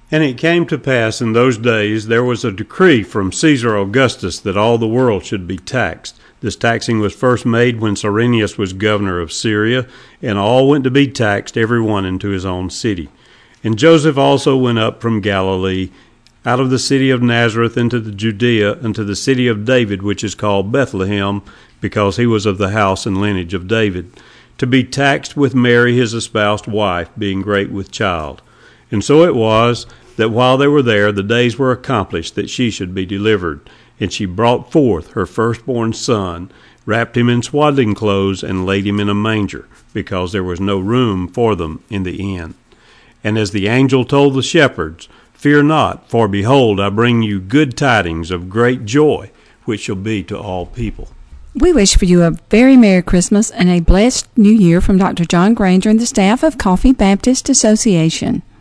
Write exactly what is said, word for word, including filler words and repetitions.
And it came to pass in those days there was a decree from Caesar Augustus that all the world should be taxed. This taxing was first made when Cyrenius was governor of Syria, and all went to be taxed, every one into his own city. And Joseph also went up from Galilee, out of the city of Nazareth into the Judea, unto the city of David, which is called Bethlehem, because he was of the house and lineage of David, to be taxed with Mary his espoused wife, being great with child. And so it was, that while they were there, the days were accomplished that she should be delivered. And she brought forth her firstborn son, wrapped him in swaddling clothes, and laid him in a manger, because there was no room for them in the inn. And as the angel told the shepherds, Fear not, for behold, I bring you good tidings of great joy, which shall be to all people. We wish for you a very Merry Christmas and a blessed New Year from Doctor John Granger and the staff of Coffee Baptist Association.